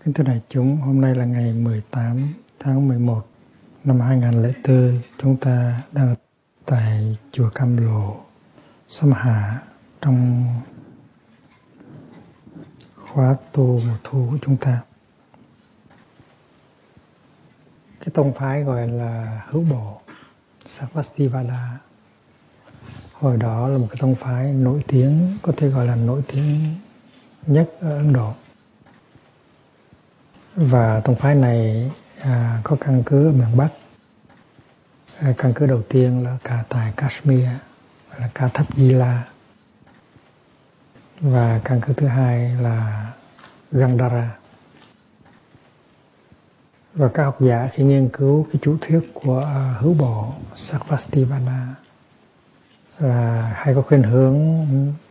Kính thưa đại chúng, hôm nay là ngày 18 tháng 11 năm 2004. Chúng ta đang tại chùa Cam Lộ, Xâm Hạ trong khóa tu mùa thu của chúng ta. Cái tông phái gọi là Hữu Bộ, Sarvastivada. Hồi đó là một cái tông phái nổi tiếng, có thể gọi là nổi tiếng nhất ở Ấn Độ. Và tông phái này có căn cứ ở miền Bắc. Căn cứ đầu tiên là tại Kashmir, là Ca Thấp Di La. Và căn cứ thứ hai là Gandhara. Và các học giả khi nghiên cứu cái chủ thuyết của Hữu Bộ Sarvastivada là hay có khuynh hướng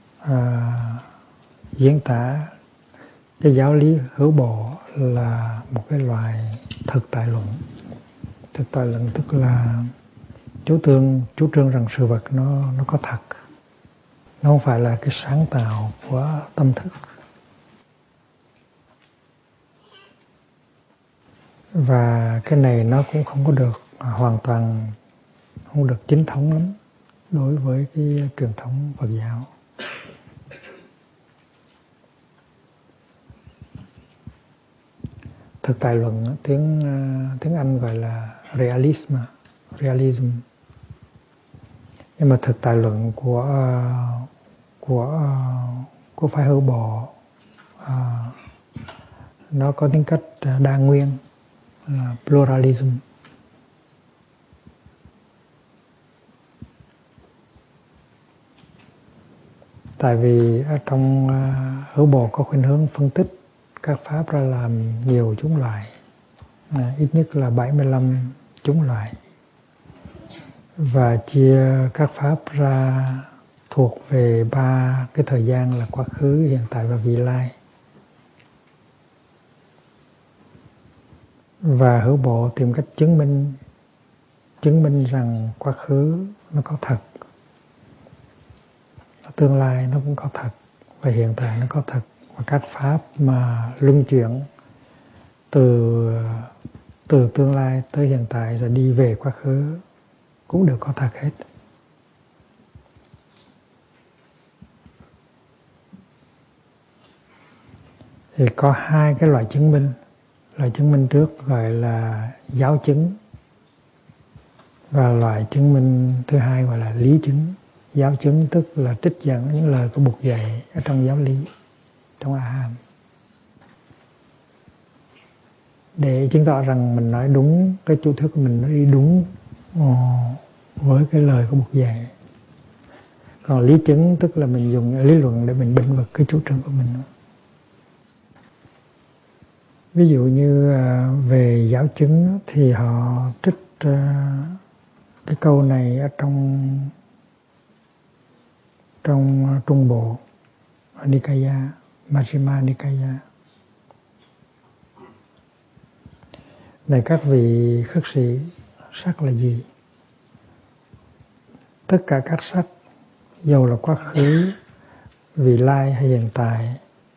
diễn tả cái giáo lý Hữu Bộ là một cái loại thực tại luận. Thực tại luận tức là chủ trương rằng sự vật nó có thật, nó không phải là cái sáng tạo của tâm thức. Và cái này nó cũng không có được hoàn toàn, không được chính thống lắm đối với cái truyền thống Phật giáo. Thực tại luận tiếng Anh gọi là realism. Nhưng mà thực tại luận của phái Hữu Bộ nó có tính cách đa nguyên, pluralism. Tại vì ở trong Hữu Bộ có khuynh hướng phân tích các pháp ra làm nhiều chủng loại, ít nhất là 75 chủng loại, và chia các pháp ra thuộc về 3 cái thời gian là quá khứ, hiện tại và vị lai. Và Hữu Bộ tìm cách chứng minh rằng quá khứ nó có thật, tương lai nó cũng có thật, và hiện tại nó có thật. Và các pháp mà luân chuyển từ tương lai tới hiện tại rồi đi về quá khứ cũng đều có thật hết. Thì có 2 cái loại chứng minh. Loại chứng minh trước gọi là giáo chứng, và loại chứng minh thứ hai gọi là lý chứng. Giáo chứng tức là trích dẫn những lời của Bụt dạy ở trong giáo lý, trong A Hàm, để chứng tỏ rằng mình nói đúng, cái chủ thuyết của mình nó đi đúng với cái lời của Bụt dạy. Còn lý chứng tức là mình dùng lý luận để mình bênh vực cái chủ trương của mình. Ví dụ như về giáo chứng thì họ trích cái câu này ở trong Trung Bộ Nikaya, Majjhima Nikaya. Này các vị khất sĩ, sắc là gì? Tất cả các sắc, dầu là quá khứ, vị lai hay hiện tại,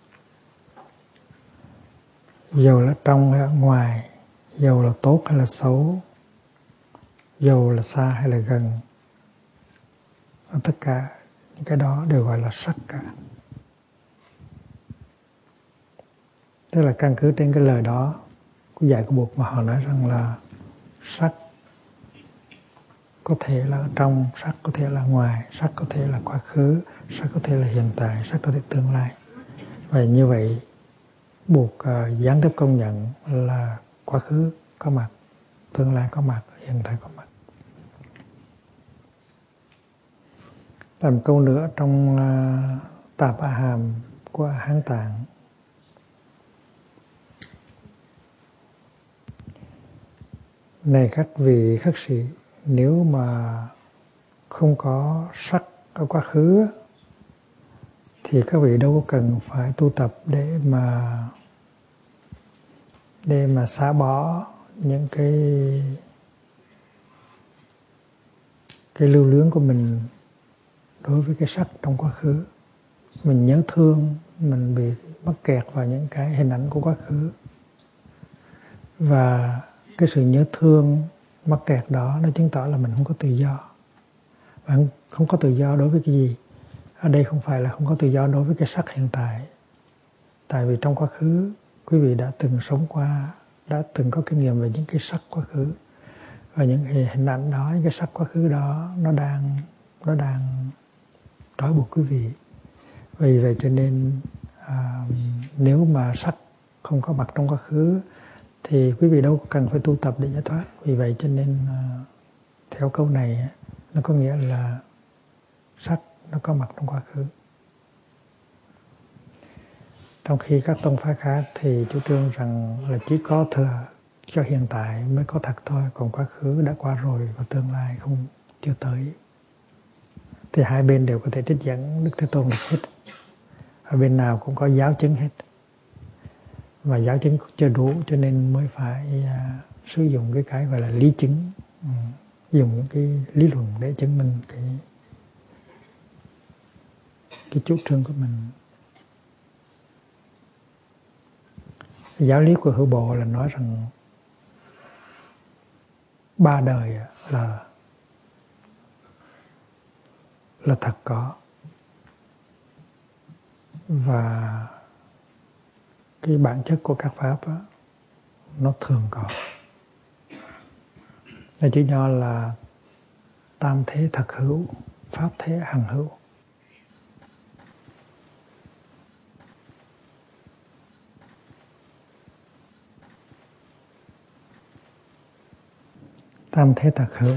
dầu là trong hay ở ngoài, dầu là tốt hay là xấu, dầu là xa hay là gần, tất cả những cái đó đều gọi là sắc cả. Tức là căn cứ trên cái lời đó của dạy của Bụt mà họ nói rằng là sắc có thể là ở trong, sắc có thể là ngoài, sắc có thể là quá khứ, sắc có thể là hiện tại, sắc có thể tương lai. Và như vậy Bụt gián tiếp công nhận là quá khứ có mặt, tương lai có mặt, hiện tại có mặt. Làm câu nữa trong Tạp A Hàm của Hán Tạng. Này các vị khất sĩ, nếu mà không có sắc ở quá khứ thì các vị đâu có cần phải tu tập để mà xả bỏ những cái lưu luyến của mình đối với cái sắc trong quá khứ. Mình nhớ thương, mình bị mắc kẹt vào những cái hình ảnh của quá khứ, Và cái sự nhớ thương mắc kẹt đó nó chứng tỏ là mình không có tự do. Và không có tự do đối với cái gì? Ở đây không phải là không có tự do đối với cái sắc hiện tại. Tại vì trong quá khứ quý vị đã từng sống qua, đã từng có kinh nghiệm về những cái sắc quá khứ. Và những hình ảnh đó, những cái sắc quá khứ đó nó đang trói buộc quý vị. Vì vậy cho nên nếu mà sắc không có mặt trong quá khứ thì quý vị đâu cần phải tu tập để giải thoát. Vì vậy cho nên theo câu này nó có nghĩa là sắc nó có mặt trong quá khứ. Trong khi các tông phái khác thì chủ trương rằng là chỉ có thừa cho hiện tại mới có thật thôi, còn quá khứ đã qua rồi và tương lai không chưa tới. Thì hai bên đều có thể trích dẫn Đức Thế Tôn được hết. Ở bên nào cũng có giáo chứng hết. Và giáo chứng chưa đủ cho nên mới phải sử dụng cái gọi là lý chứng, dùng những cái lý luận để chứng minh cái chủ trương của mình. Giáo lý của Hữu Bộ là nói rằng ba đời là thật có, và cái bản chất của các pháp đó, nó thường có. Là chữ nho là tam thế thật hữu, pháp thế hằng hữu. Tam thế thật hữu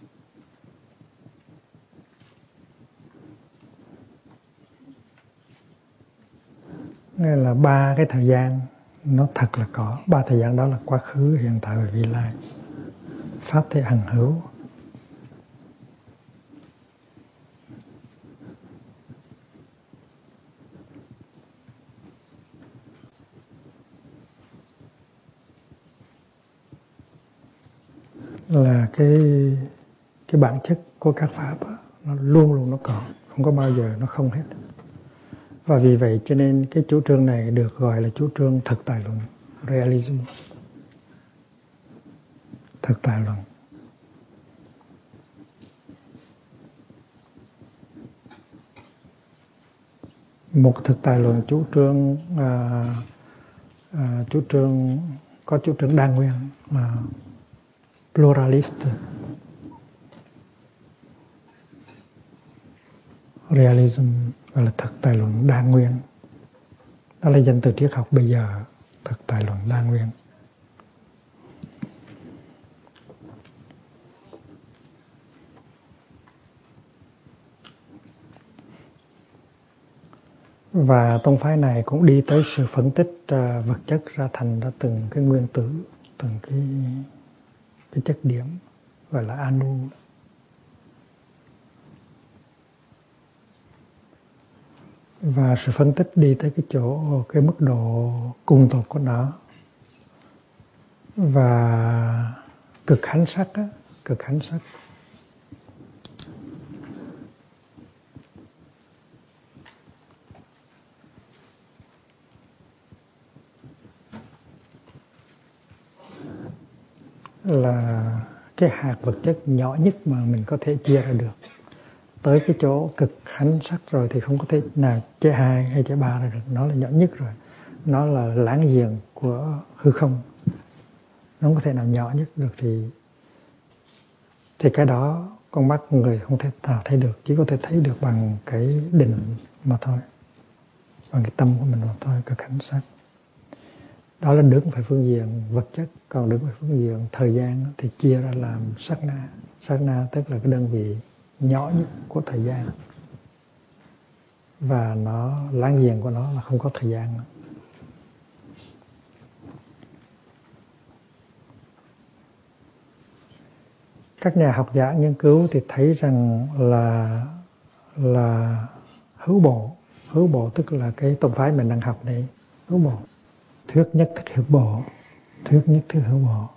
nghĩa là ba cái thời gian nó thật là có. Ba thời gian đó là quá khứ, hiện tại và vị lai. Pháp thế hằng hữu là cái bản chất của các pháp đó, nó luôn luôn nó có, không có bao giờ nó không hết. Và vì vậy cho nên cái chủ trương này được gọi là chủ trương thực tại luận, realism. Thực tại luận. Một thực tại luận chủ trương có chủ trương đa nguyên, pluralist. Realism gọi là thực tại luận đa nguyên. Đó là danh từ triết học bây giờ, thực tại luận đa nguyên. Và tông phái này cũng đi tới sự phân tích vật chất ra thành ra từng cái nguyên tử, từng cái chất điểm, gọi là anu. Và sự phân tích đi tới cái chỗ, cái mức độ cùng tột của nó. Và cực hánh sắc á, cực hánh sắc. Là cái hạt vật chất nhỏ nhất mà mình có thể chia ra được. Tới cái chỗ cực hánh sắc rồi thì không có thể nào chia hai hay chia ba ra được. Nó là nhỏ nhất rồi. Nó là láng giềng của hư không. Nó không có thể nào nhỏ nhất được thì cái đó con mắt người không thể nào thấy được. Chỉ có thể thấy được bằng cái định mà thôi. Bằng cái tâm của mình mà thôi, cực hánh sắc. Đó là đứng về phương diện vật chất. Còn đứng về phương diện thời gian thì chia ra làm sát na. Sát na tức là cái đơn vị nhỏ nhất của thời gian. Và nó láng giềng của nó là không có thời gian nữa. Các nhà học giả nghiên cứu thì thấy rằng là hữu bộ tức là cái tông phái mình đang học đây, hữu bộ, thuyết nhất thức hữu bộ, thuyết nhất thức hữu bộ.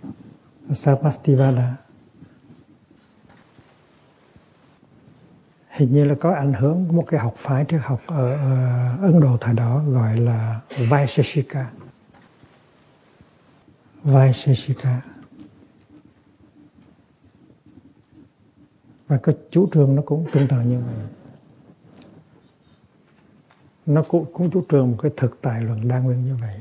Sarvastivada hình như là có ảnh hưởng của một cái học phái triết học ở Ấn Độ thời đó gọi là Vaisheshika. Và cái chủ trương nó cũng tương tự như vậy. Nó cũng chủ trương một cái thực tại luận đa nguyên như vậy.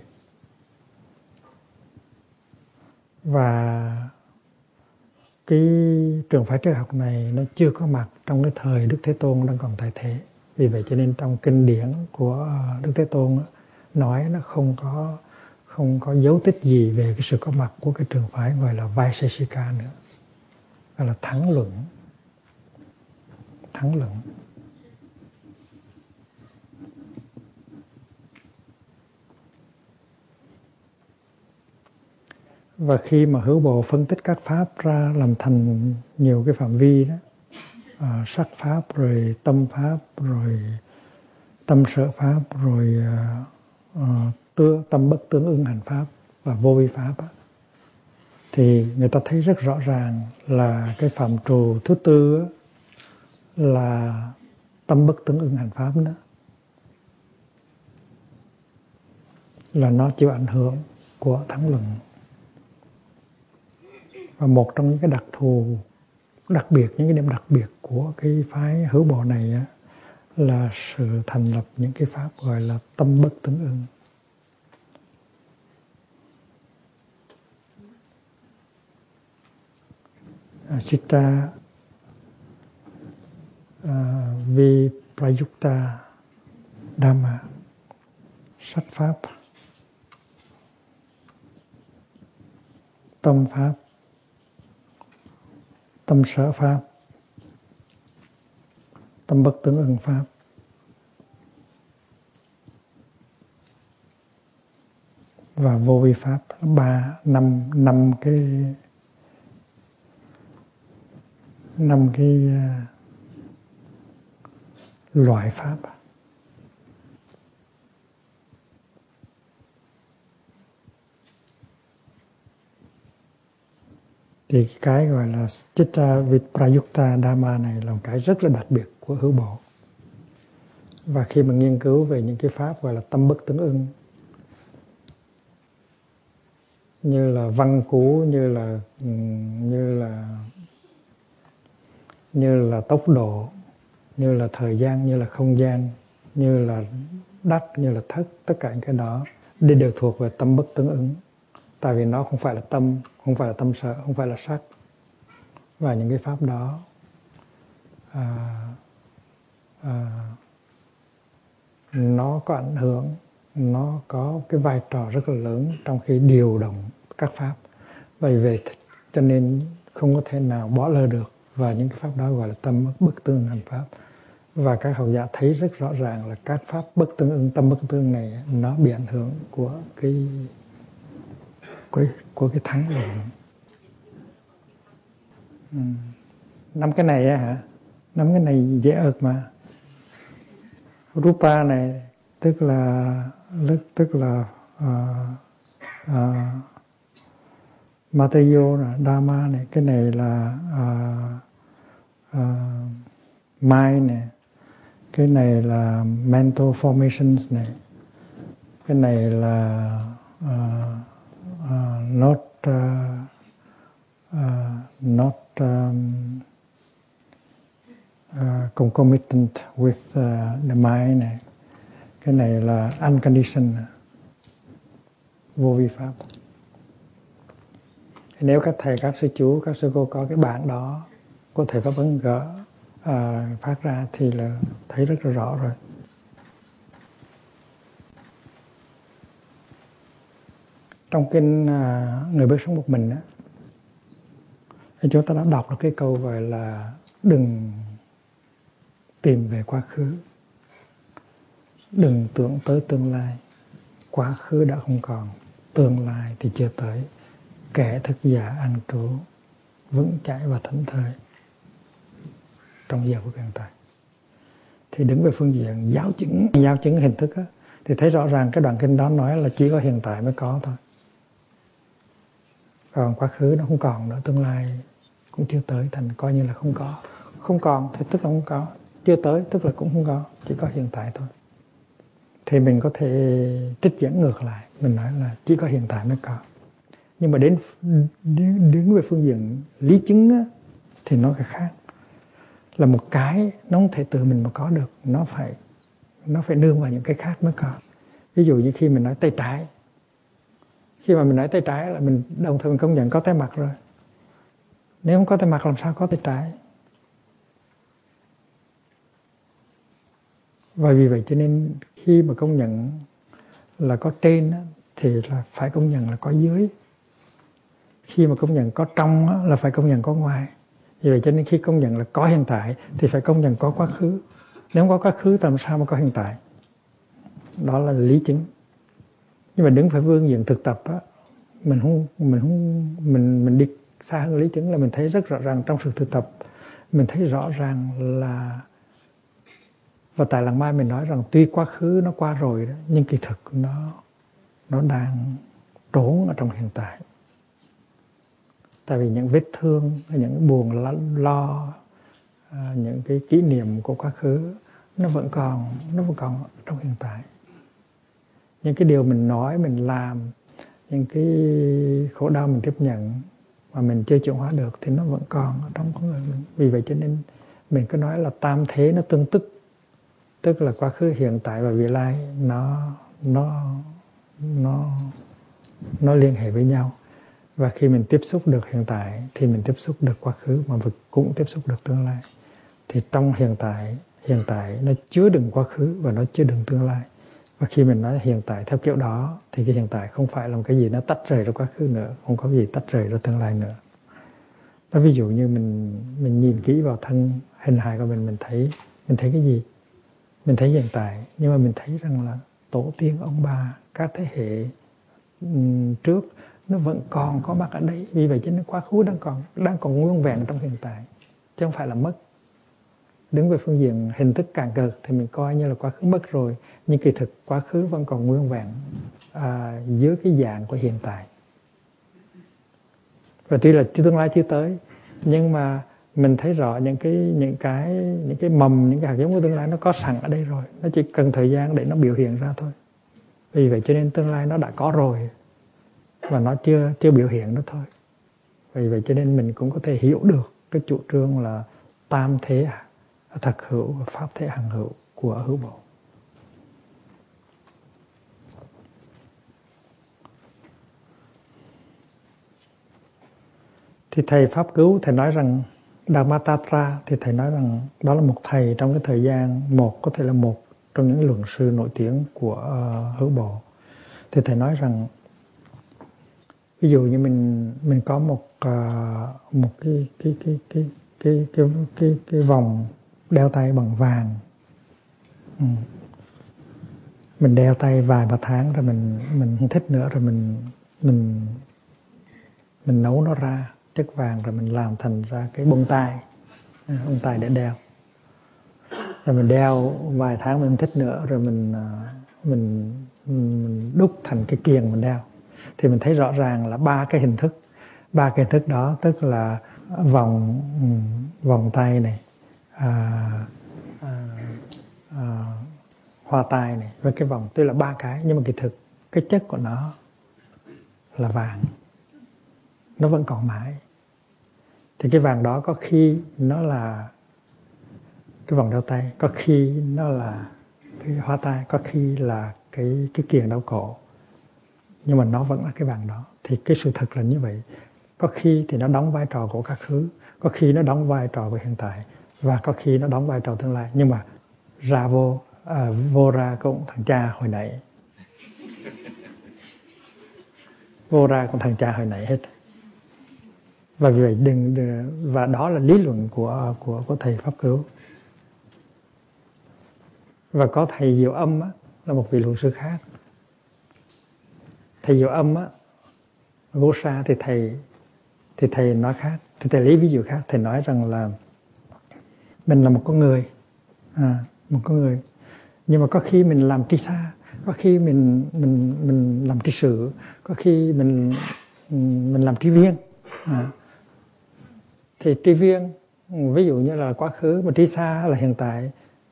Và cái trường phái triết học này nó chưa có mặt trong cái thời Đức Thế Tôn đang còn tại thế. Vì vậy cho nên trong kinh điển của Đức Thế Tôn nói nó không có dấu tích gì về cái sự có mặt của cái trường phái gọi là Vaisheshika nữa. Gọi là thắng luận. Và khi mà Hữu Bộ phân tích các pháp ra làm thành nhiều cái phạm vi đó, sắc pháp, rồi tâm pháp, rồi tâm sở pháp, rồi tâm bất tương ưng hành pháp và vô vi pháp đó, thì người ta thấy rất rõ ràng là cái phạm trù thứ tư đó, là tâm bất tương ưng hành pháp đó, là nó chịu ảnh hưởng của thắng luận. Và một trong những cái đặc thù đặc biệt, những cái điểm đặc biệt của cái phái Hữu Bộ này á, là sự thành lập những cái pháp gọi là tâm bất tương ưng. Chitta Viprayukta Dhamma, sắc pháp, tâm pháp, tâm sở pháp, tâm bất tương ưng pháp, và vô vi pháp. năm cái loại pháp. Thì cái gọi là Chitta Viprayukta Dhamma này là một cái rất là đặc biệt của Hữu Bộ. Và khi mà nghiên cứu về những cái pháp gọi là tâm bất tương ưng, như là văn cú, như là tốc độ, như là thời gian, như là không gian, như là đắc, như là thất, tất cả những cái đó đều thuộc về tâm bất tương ưng. Tại vì nó không phải là tâm, không phải là tâm sở, không phải là sắc. Và những cái pháp đó nó có ảnh hưởng, nó có cái vai trò rất là lớn trong khi điều động các pháp. Vậy cho nên không có thể nào bỏ lơ được. Và những cái pháp đó gọi là tâm bất tương hành pháp. Và các học giả thấy rất rõ ràng là các pháp bất tương ưng, tâm bất tương ưng này nó bị ảnh hưởng của cái thắng luận. 5 cái này á hả? 5 cái này dễ ợt mà. Rupa này tức là material, Dhamma này, cái này là mind này, cái này là mental formations này, cái này là not concomitant with the mind này, cái này là unconditioned, vô vi pháp. Nếu các thầy, các sư chú, các sư cô có cái bản đó có thể Pháp Ấn gỡ phát ra thì là thấy rất là rõ rồi. Trong kinh Người Bước Sống Một Mình á, thì chúng ta đã đọc được cái câu gọi là đừng tìm về quá khứ, đừng tưởng tới tương lai. Quá khứ đã không còn, tương lai thì chưa tới. Kẻ thức giả an trú, vững chãi và thảnh thơi trong giờ của hiện tại. Thì đứng về phương diện giáo chứng hình thức á, thì thấy rõ ràng cái đoạn kinh đó nói là chỉ có hiện tại mới có thôi. Còn quá khứ nó không còn nữa, tương lai cũng chưa tới, thành coi như là không có. Không còn thì tức là không có. chưa tới, tức là cũng không có, chỉ có hiện tại thôi. Thì mình có thể trích dẫn ngược lại, mình nói là chỉ có hiện tại mới có. Nhưng mà đến về phương diện lý chứng á, thì nó khác. Là một cái nó không thể tự mình mà có được, nó phải nương vào những cái khác mới có. Ví dụ như khi mình nói tay trái, khi mà mình nói tay trái là mình đồng thời mình công nhận có tay mặt rồi. Nếu không có tay mặt làm sao có tay trái? Và vì vậy cho nên khi mà công nhận là có trên á, thì là phải công nhận là có dưới. Khi mà công nhận có trong á, là phải công nhận có ngoài. Vì vậy cho nên khi công nhận là có hiện tại thì phải công nhận có quá khứ. Nếu không có quá khứ thì làm sao mà có hiện tại? Đó là lý chứng. Nhưng mà đứng phải phương diện thực tập á, mình đi xa hơn lý chứng là mình thấy rất rõ ràng trong sự thực tập, mình thấy rõ ràng là, và tại lần mai mình nói rằng tuy quá khứ nó qua rồi đó, nhưng kỳ thực nó đang trốn ở trong hiện tại. Tại vì những vết thương, những buồn lo, những cái kỷ niệm của quá khứ nó vẫn còn trong hiện tại. Những cái điều mình nói, mình làm, những cái khổ đau mình tiếp nhận mà mình chưa chuyển hóa được thì nó vẫn còn ở trong con người mình. Vì vậy cho nên mình cứ nói là tam thế nó tương tức, tức là quá khứ, hiện tại và vị lai nó liên hệ với nhau. Và khi mình tiếp xúc được hiện tại thì mình tiếp xúc được quá khứ, mà cũng tiếp xúc được tương lai. Thì trong hiện tại nó chứa đựng quá khứ và nó chứa đựng tương lai. Và khi mình nói hiện tại theo kiểu đó thì cái hiện tại không phải là một cái gì nó tách rời ra quá khứ nữa, không có gì tách rời ra tương lai nữa. Đó, ví dụ như mình nhìn kỹ vào thân hình hài của mình thấy cái gì? Mình thấy hiện tại, nhưng mà mình thấy rằng là tổ tiên, ông bà, các thế hệ trước nó vẫn còn có mặt ở đây. Vì vậy cho nên quá khứ đang còn nguyên vẹn trong hiện tại, chứ không phải là mất. Đứng về phương diện hình thức càng cực thì mình coi như là quá khứ mất rồi, nhưng kỳ thực quá khứ vẫn còn nguyên vẹn dưới cái dạng của hiện tại. Và tuy là tương lai chưa tới, nhưng mà mình thấy rõ những cái mầm, những cái hạt giống của tương lai nó có sẵn ở đây rồi, nó chỉ cần thời gian để nó biểu hiện ra thôi. Vì vậy cho nên tương lai nó đã có rồi và nó chưa biểu hiện nữa thôi. Vì vậy cho nên mình cũng có thể hiểu được cái chủ trương là tam thế thật hữu và pháp thế hằng hữu của Hữu Bộ. Thì thầy Pháp Cứu, thầy nói rằng Dhammatatra, thì thầy nói rằng đó là một thầy trong cái thời gian, có thể là một trong những luận sư nổi tiếng của Hữu Bộ. Thì thầy nói rằng ví dụ như mình có một cái vòng đeo tay bằng vàng. Mình đeo tay vài ba tháng rồi mình không thích nữa, rồi mình nấu nó ra chất vàng, rồi mình làm thành ra cái bông tai để đeo. Rồi mình đeo vài tháng mình không thích nữa, rồi mình đúc thành cái kiềng mình đeo. Thì mình thấy rõ ràng là ba cái hình thức đó, tức là vòng tay này, hoa tai này, với cái vòng, tuy là ba cái, nhưng mà kỳ thực cái chất của nó là vàng, nó vẫn còn mãi. Thì cái vàng đó có khi nó là cái vòng đeo tay, có khi nó là cái hoa tai, có khi là cái kiềng đeo cổ, nhưng mà nó vẫn là cái vàng đó. Thì cái sự thật là như vậy. Có khi thì nó đóng vai trò của quá khứ, có khi nó đóng vai trò của hiện tại, và có khi nó đóng vai trò tương lai. Nhưng mà ra vô ra cũng thằng cha hồi nãy, vô ra cũng thằng cha hồi nãy hết. Và vì vậy và đó là lý luận của thầy Pháp Cứu. Và có thầy Diệu Âm á, là một vị luận sư khác. Thầy Diệu Âm á, Vô Sa, thì thầy nói khác. Thì thầy lấy ví dụ khác. Thầy nói rằng là mình là một con người, nhưng mà có khi mình làm tri xa, có khi mình làm tri sự, có khi mình làm tri viên. Thì tri viên ví dụ như là quá khứ, và trí xa là hiện tại,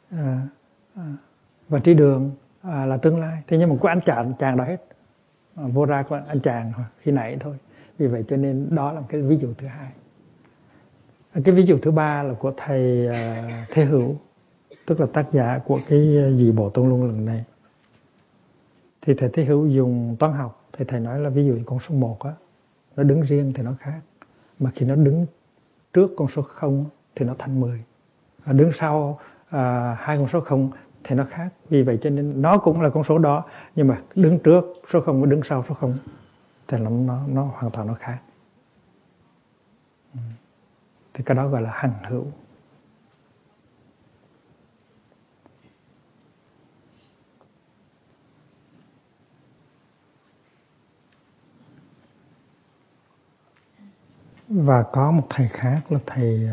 và trí đường là tương lai. Thế nhưng mà có anh chàng đó hết, vô ra có anh chàng khi nãy thôi. Vì vậy cho nên đó là cái ví dụ thứ hai. Cái ví dụ thứ ba là của thầy Thế Hữu, tức là tác giả của cái Dị Bộ Tôn Luân lần này. Thì thầy Thế Hữu dùng toán học, thì thầy nói là ví dụ con số 1 á, nó đứng riêng thì nó khác, mà khi nó đứng trước con số 0 thì nó thành 10, đứng sau hai con số 0 thì nó khác. Vì vậy cho nên nó cũng là con số đó, nhưng mà đứng trước số 0 và đứng sau số 0 thì nó hoàn toàn nó khác. Thì cái đó gọi là hằng hữu. Và có một thầy khác là thầy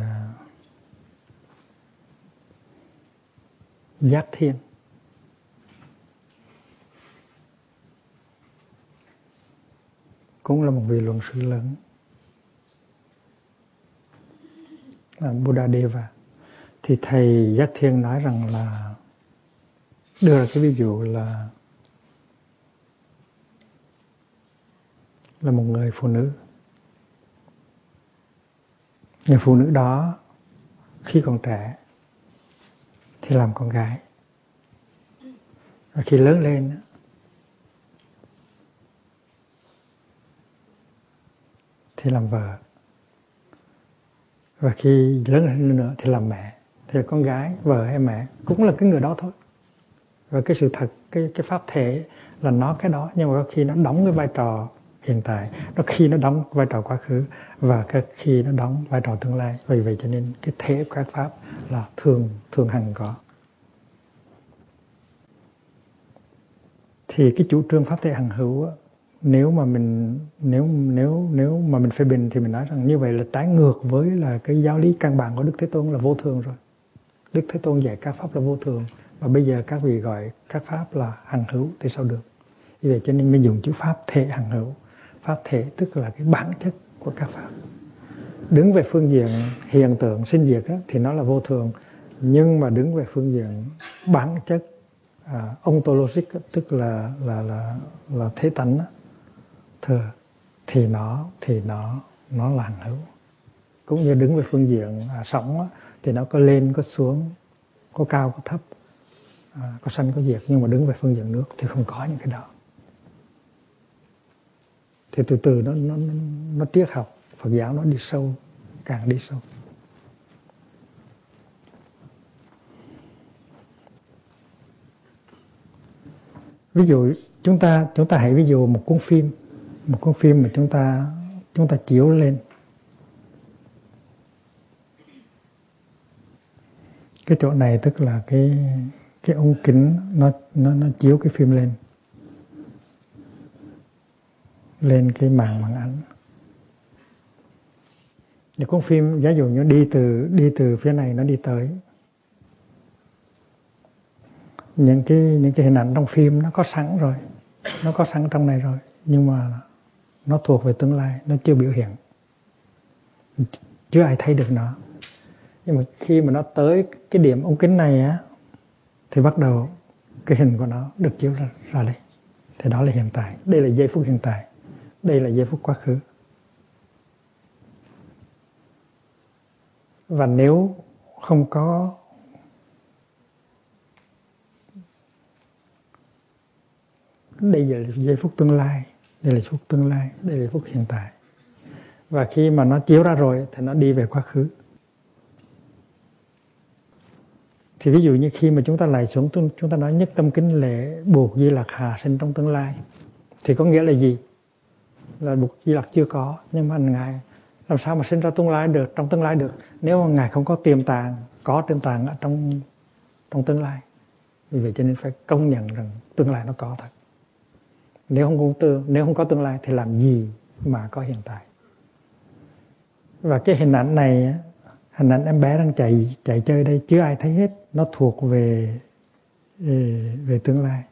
Giác Thiên. Cũng là một vị luận sư lớn, là Buddha Deva. Thì thầy Giác Thiên nói rằng là đưa ra cái ví dụ là một người phụ nữ. Người phụ nữ đó khi còn trẻ thì làm con gái, và khi lớn lên thì làm vợ, và khi lớn hơn nữa thì làm mẹ. Thì con gái, vợ hay mẹ cũng là cái người đó thôi. Và cái sự thật, cái pháp thể là nó cái đó, nhưng mà khi nó đóng cái vai trò hiện tại, nó khi nó đóng vai trò quá khứ, và khi nó đóng vai trò tương lai. Vì vậy cho nên cái thể của các pháp là thường hằng có. Thì cái chủ trương pháp thể hằng hữu á, nếu mà mình phê bình thì mình nói rằng như vậy là trái ngược với là cái giáo lý căn bản của Đức Thế Tôn là vô thường rồi. Đức Thế Tôn dạy các pháp là vô thường, và bây giờ các vị gọi các pháp là hằng hữu thì sao được? Vì vậy cho nên mình dùng chữ pháp thể hằng hữu. Pháp thể tức là cái bản chất của các pháp. Đứng về phương diện hiện tượng sinh diệt á, thì nó là vô thường, nhưng mà đứng về phương diện bản chất ontologic, tức là thế tánh thì nó là hằng hữu. Cũng như đứng về phương diện sống thì nó có lên có xuống, có cao có thấp, có sanh có diệt, nhưng mà đứng về phương diện nước thì không có những cái đó. Thì từ từ nó triết học Phật giáo nó đi sâu, càng đi sâu. Ví dụ chúng ta hãy ví dụ một cuốn phim mà chúng ta chiếu lên. Cái chỗ này tức là cái ống kính nó chiếu cái phim lên cái màn ảnh. Thì cuốn phim giả dụ như đi từ phía này nó đi tới, những cái hình ảnh trong phim nó có sẵn rồi, nó có sẵn trong này rồi, nhưng mà nó thuộc về tương lai, nó chưa biểu hiện, chưa ai thấy được nó. Nhưng mà khi mà nó tới cái điểm ống kính này á, thì bắt đầu cái hình của nó được chiếu ra đây. Thì đó là hiện tại, đây là giây phút hiện tại, đây là giây phút quá khứ. Và nếu không có đây là giây phút tương lai, đây là phút tương lai, đây là phút hiện tại. Và khi mà nó chiếu ra rồi thì nó đi về quá khứ. Thì ví dụ như khi mà chúng ta lại xuống, chúng ta nói nhất tâm kính lễ buộc Di Lặc hạ sinh trong tương lai, thì có nghĩa là gì? Là buộc Di Lặc chưa có, nhưng mà Ngài làm sao mà sinh ra tương lai được, trong tương lai được, nếu mà Ngài không có tiềm tàng, có tiềm tàng ở trong tương lai. Vì vậy cho nên phải công nhận rằng tương lai nó có thật. Nếu không có tương lai thì làm gì mà có hiện tại? Và cái hình ảnh này, hình ảnh em bé đang chạy chơi đây, chưa ai thấy hết, nó thuộc về tương lai.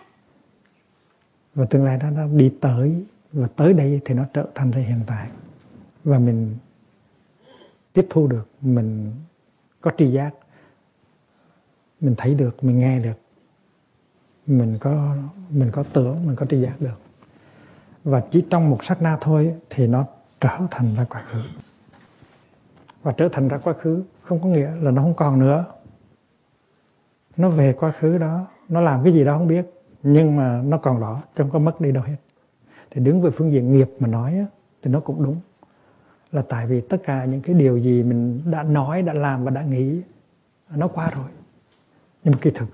Và tương lai đó nó đi tới, và tới đây thì nó trở thành ra hiện tại. Và mình tiếp thu được, mình có tri giác, mình thấy được, mình nghe được, mình có tưởng, mình có tri giác được. Và chỉ trong một sát na thôi thì nó trở thành ra quá khứ. Và trở thành ra quá khứ không có nghĩa là nó không còn nữa. Nó về quá khứ đó, nó làm cái gì đó không biết, nhưng mà nó còn đó, chứ không có mất đi đâu hết. Thì đứng về phương diện nghiệp mà nói thì nó cũng đúng. Là tại vì tất cả những cái điều gì mình đã nói, đã làm và đã nghĩ, nó qua rồi. Nhưng mà kỳ thực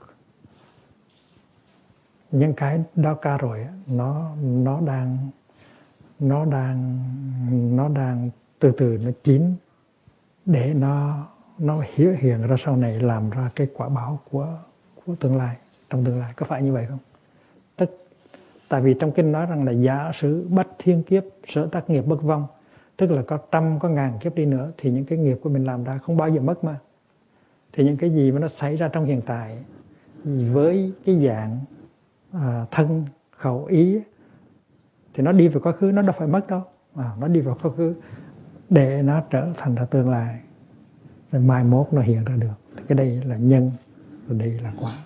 những cái đó qua rồi, nó đang từ từ nó chín để nó hiện ra sau này, làm ra cái quả báo của tương lai, trong tương lai. Có phải như vậy không? Tại vì trong kinh nói rằng là giả sử bách thiên kiếp sở tác nghiệp bất vong, tức là có trăm, có ngàn kiếp đi nữa thì những cái nghiệp của mình làm ra không bao giờ mất mà. Thì những cái gì mà nó xảy ra trong hiện tại với cái dạng thân, khẩu, ý thì nó đi về quá khứ, nó đâu phải mất đâu. Nó đi vào quá khứ để nó trở thành ra tương lai, rồi mai mốt nó hiện ra được. Thì cái đây là nhân, rồi đây là quả.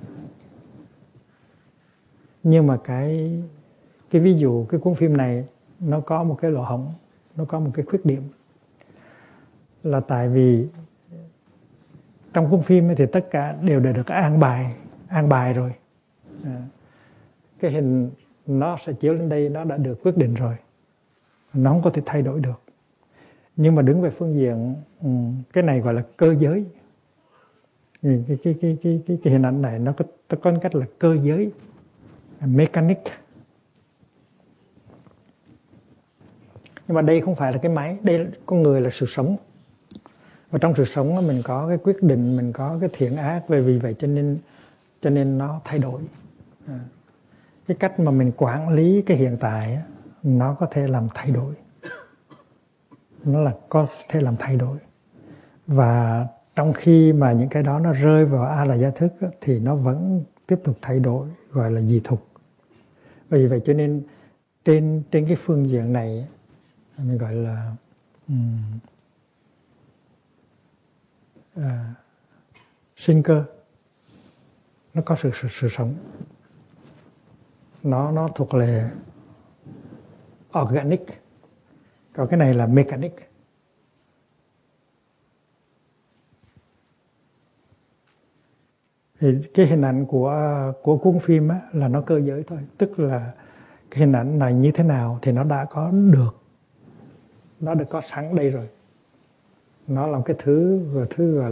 Nhưng mà cái ví dụ, cái cuốn phim này nó có một cái lỗ hổng, nó có một cái khuyết điểm, là tại vì trong cuốn phim thì tất cả đều được an bài rồi. Cái hình nó sẽ chiếu lên đây, nó đã được quyết định rồi, nó không có thể thay đổi được. Nhưng mà đứng về phương diện cái này gọi là cơ giới. Cái hình ảnh này nó có cách là cơ giới, mechanic. Nhưng mà đây không phải là cái máy, đây là con người, là sự sống. Và trong sự sống mình có cái quyết định, mình có cái thiện ác, vì vậy cho nên nó thay đổi. Cái cách mà mình quản lý cái hiện tại nó có thể làm thay đổi. Nó là có thể làm thay đổi. Và trong khi mà những cái đó nó rơi vào A là gia thức thì nó vẫn tiếp tục thay đổi, gọi là dị thục. Vì vậy cho nên trên cái phương diện này mình gọi là sinh cơ, nó có sự sống, nó thuộc là organic, còn cái này là mechanic. Thì cái hình ảnh của cuốn phim là nó cơ giới thôi, tức là cái hình ảnh này như thế nào thì nó đã có được, nó được có sẵn đây rồi. Nó là một cái thứ gọi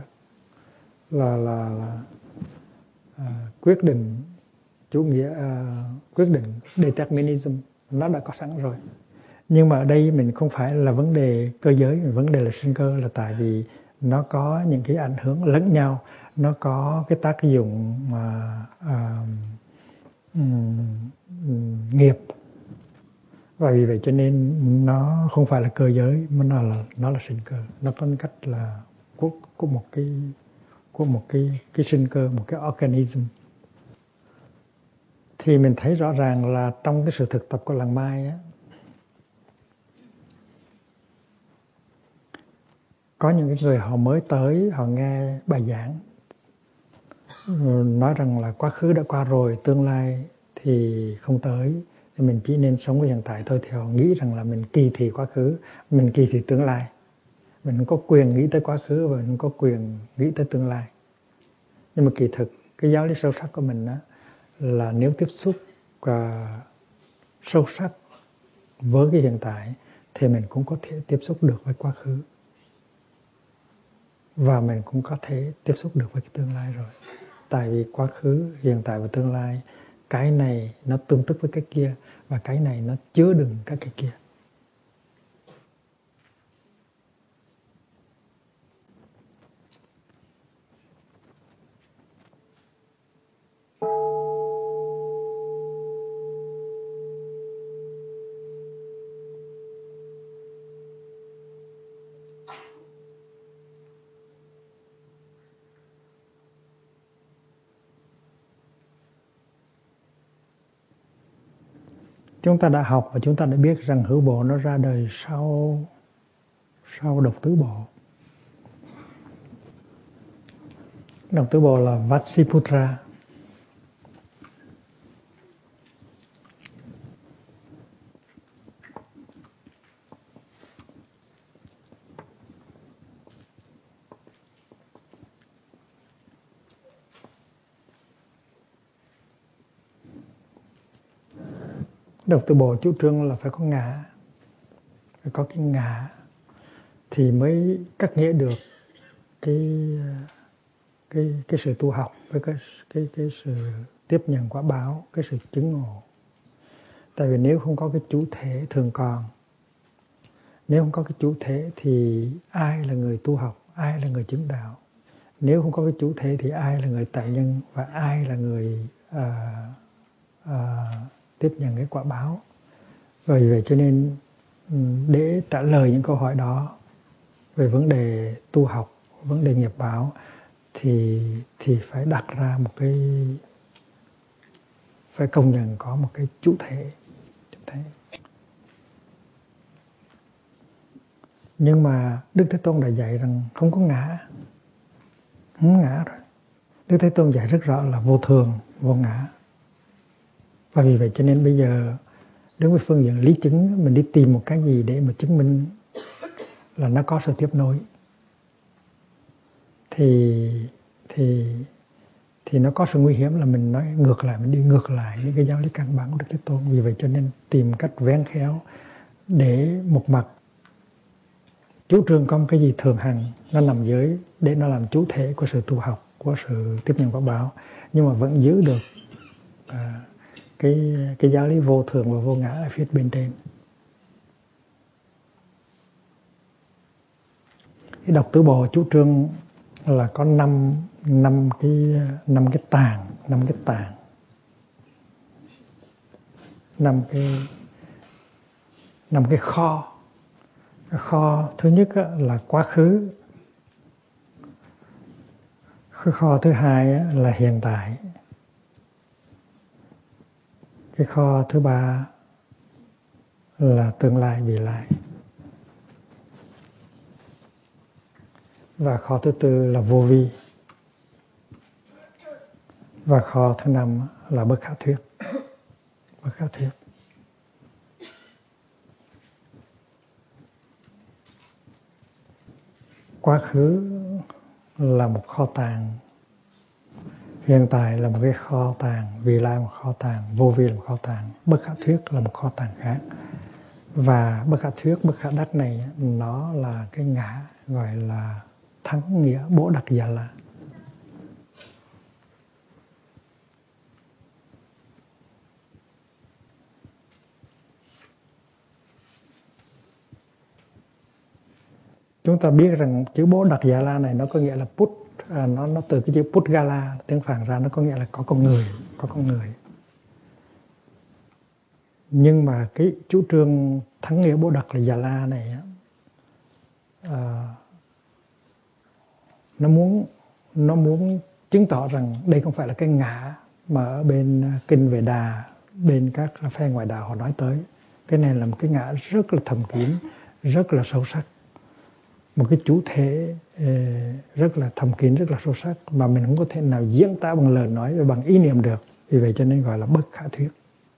là quyết định chủ nghĩa, quyết định determinism, nó đã có sẵn rồi. Nhưng mà ở đây mình không phải là vấn đề cơ giới, mà vấn đề là sinh cơ, là tại vì nó có những cái ảnh hưởng lẫn nhau, nó có cái tác dụng nghiệp. Và vì vậy cho nên nó không phải là cơ giới, mà nó là sinh cơ. Nó có cách là của một cái sinh cơ, một cái organism. Thì mình thấy rõ ràng là trong cái sự thực tập của làng Mai có những cái người họ mới tới, họ nghe bài giảng nói rằng là quá khứ đã qua rồi, tương lai thì không tới, thì mình chỉ nên sống với hiện tại thôi. Thì họ nghĩ rằng là mình kỳ thị quá khứ, mình kỳ thị tương lai, mình không có quyền nghĩ tới quá khứ và mình không có quyền nghĩ tới tương lai. Nhưng mà kỳ thực cái giáo lý sâu sắc của mình là nếu tiếp xúc sâu sắc với cái hiện tại thì mình cũng có thể tiếp xúc được với quá khứ, và mình cũng có thể tiếp xúc được với cái tương lai rồi. Tại vì quá khứ, hiện tại và tương lai, cái này nó tương tức với cái kia, và cái này nó chứa đựng các cái kia. Chúng ta đã học và chúng ta đã biết rằng hữu bộ nó ra đời sau sau Độc Tứ Bộ. Độc Tứ Bộ là Vatsiputra. Độc Tứ Bộ chủ trương là phải có ngã, phải có cái ngã thì mới cắt nghĩa được cái sự tu học với cái sự tiếp nhận quả báo, cái sự chứng ngộ. Tại vì nếu không có cái chủ thể thường còn, nếu không có cái chủ thể thì ai là người tu học, ai là người chứng đạo? Nếu không có cái chủ thể thì ai là người tạo nhân và ai là người tiếp nhận cái quả báo? Vì vậy cho nên để trả lời những câu hỏi đó về vấn đề tu học, vấn đề nghiệp báo thì phải đặt ra một cái, phải công nhận có một cái chủ thể. Nhưng mà Đức Thế Tôn đã dạy rằng không có ngã, không có ngã rồi. Đức Thế Tôn dạy rất rõ là vô thường, vô ngã. Và vì vậy cho nên bây giờ đứng với phương diện lý chứng, mình đi tìm một cái gì để mà chứng minh là nó có sự tiếp nối thì nó có sự nguy hiểm là mình nói ngược lại, mình đi ngược lại những cái giáo lý căn bản của Đức Thế Tôn. Vì vậy cho nên tìm cách vén khéo để một mặt chủ trương có một cái gì thường hằng, nó nằm dưới để nó làm chủ thể của sự tu học, của sự tiếp nhận quả báo, nhưng mà vẫn giữ được cái giáo lý vô thường và vô ngã ở phía bên trên. Cái Độc Tứ Bộ chủ trương là có năm cái tàng, năm cái kho. Cái kho thứ nhất là quá khứ, cái kho thứ hai là hiện tại, cái kho thứ ba là tương lai, vị lai, và kho thứ tư là vô vi, và kho thứ năm là bất khả thuyết. Bất khả thuyết. Quá khứ là một kho tàng, hiện tại là một cái kho tàng, vị lai một kho tàng, vô vi là một kho tàng, bất khả thuyết là một kho tàng khác. Và bất khả thuyết, bất khả đắc này nó là cái ngã gọi là thắng nghĩa bố đặc giả la. Chúng ta biết rằng chữ bố đặc giả la này nó có nghĩa là put, nó từ cái chữ Pudgala, tiếng Phạn ra, nó có nghĩa là có con người, có con người. Nhưng mà cái chủ trương thắng nghĩa bố đặc là giả la này nó muốn chứng tỏ rằng đây không phải là cái ngã mà ở bên kinh Vệ Đà, bên các phe ngoại đạo họ nói tới. Cái này là một cái ngã rất là thầm kín, rất là sâu sắc, một cái chủ thể rất là thầm kín, rất là sâu sắc mà mình không có thể nào diễn tả bằng lời nói và bằng ý niệm được. Vì vậy cho nên gọi là bất khả thuyết.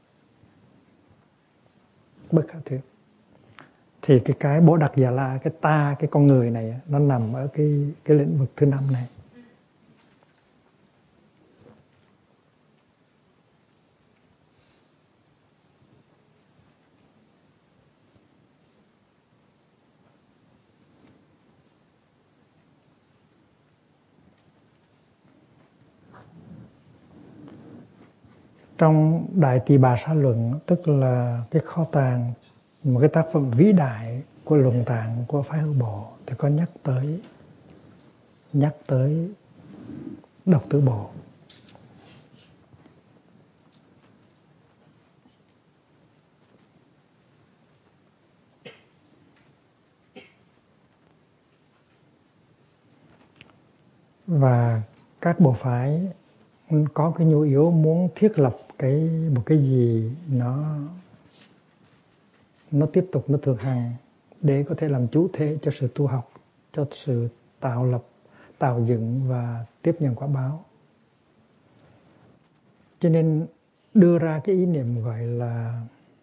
Bất khả thuyết. Thì cái bố đặc giả la, cái ta, cái con người này nó nằm ở cái lĩnh vực thứ năm này. Trong Đại Tỳ Bà Sa Luận, tức là cái kho tàng, một cái tác phẩm vĩ đại của luận tạng của phái Hữu Bộ, thì có nhắc tới Độc Tứ Bộ. Và các bộ phái có cái nhu yếu muốn thiết lập một cái gì nó tiếp tục, nó thường hằng, để có thể làm chủ thể cho sự tu học, cho sự tạo lập, tạo dựng và tiếp nhận quả báo. Cho nên đưa ra cái ý niệm gọi là